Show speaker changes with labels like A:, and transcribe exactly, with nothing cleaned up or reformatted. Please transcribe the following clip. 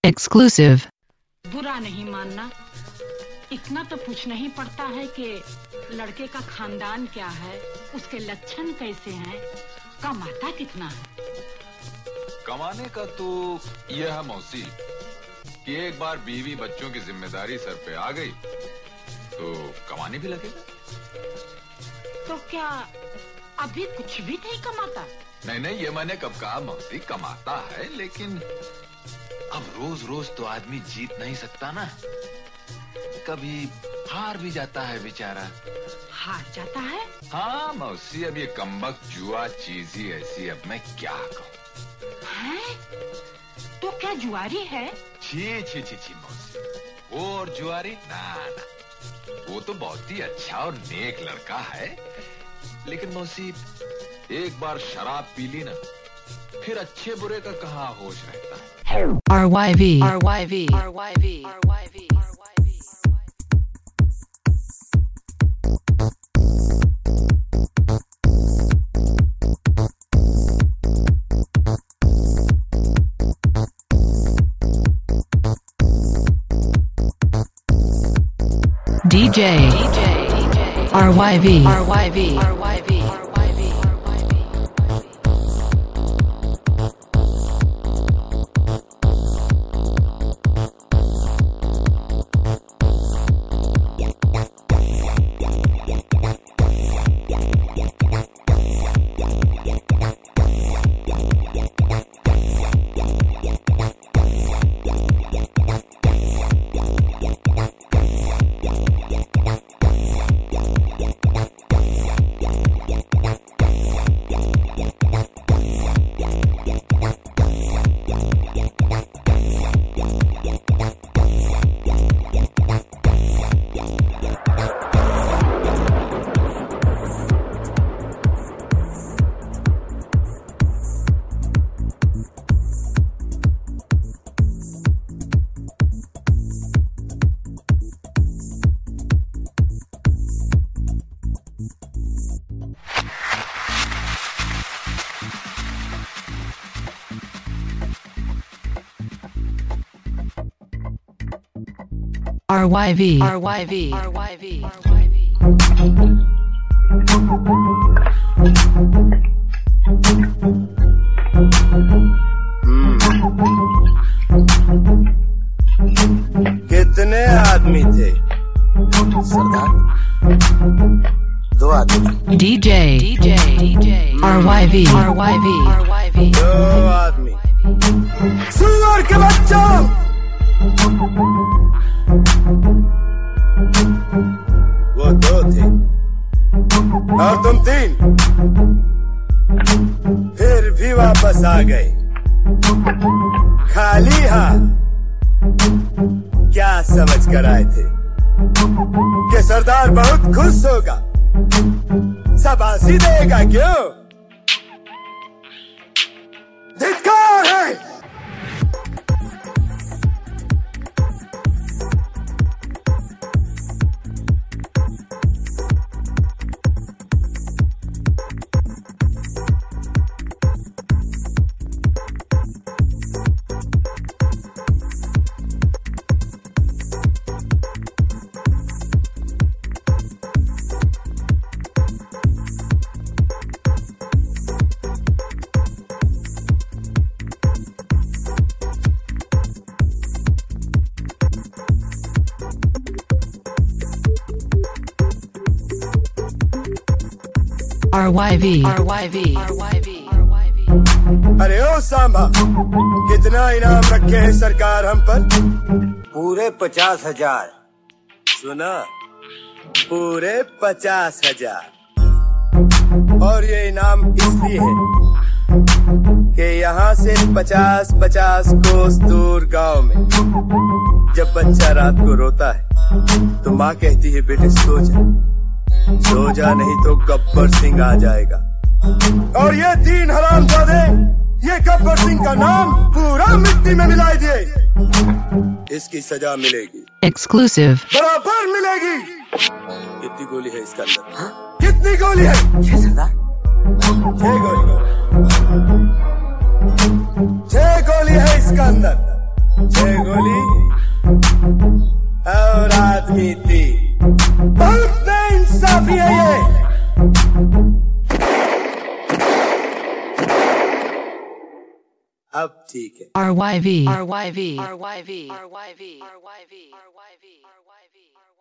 A: Exclusive.
B: बुरा नहीं मानना, इतना तो पूछना ही पड़ता है कि लड़के का खानदान क्या है, उसके लक्षण कैसे हैं, कमाता कितना है।
C: कमाने का तो यह है मौसी कि एक बार बीवी बच्चों की जिम्मेदारी सर पे आ गई तो कमाने भी लगेगा।
B: तो क्या अभी कुछ भी नहीं कमाता?
C: नहीं नहीं, ये मैंने कब कहा मौसी, कमाता है, लेकिन अब रोज रोज तो आदमी जीत नहीं सकता ना, कभी हार भी जाता है बेचारा।
B: हार जाता है?
C: हाँ मौसी, अब ये कमबख्त जुआ चीज ही ऐसी, अब मैं क्या कहूँ।
B: है? तो क्या जुआरी है?
C: छी छी छी छी मौसी, वो और जुआरी ना ना, वो तो बहुत ही अच्छा और नेक लड़का है, लेकिन मौसी एक बार शराब पी ली ना, फिर अच्छे बुरे का कहाँ होश रहता है।
A: R Y V R Y V R Y V R Y V D J R Y V R Y V R Y V R Y V R Y V R Y V R Y V
D: कितने आदमी थे सरदार? दो आदमी।
A: D J D J D J R Y V R Y V R Y V
D: दो आदमी। सुअर के बच्चों, वो दो थे और तुम तीन, फिर भी वापस आ गए खाली हाथ। क्या समझ कर आए थे कि सरदार बहुत खुश होगा, शाबाशी देगा? क्यों? धिक्कार है।
A: R Y V R Y V R Y V R Y V
D: अरे ओ सांबा, कितना इनाम रखे हैं सरकार हम पर? पूरे पचास हजार। सुना? पूरे पचास हजार। और ये इनाम इसलिए है कि यहाँ से पचास पचास कोस दूर गांव में जब बच्चा रात को रोता है तो माँ कहती है बेटे सो जा, सो जा नहीं तो गब्बर सिंह आ जाएगा। और ये तीन हरामजादे ये गब्बर सिंह का नाम पूरा मिट्टी में मिला दिए, इसकी सजा मिलेगी।
A: Exclusive.
D: बराबर मिलेगी। कितनी गोली है इसके अंदर? हा? कितनी गोली है? छह सरदार। छह गोली छह गोली है इसका अंदर। छह गोली और आदमी थी। बहुत नाइंसाफी है ये। अब ठीक है।
A: R Y V
B: R Y V R Y V R Y V R Y V R Y V R Y V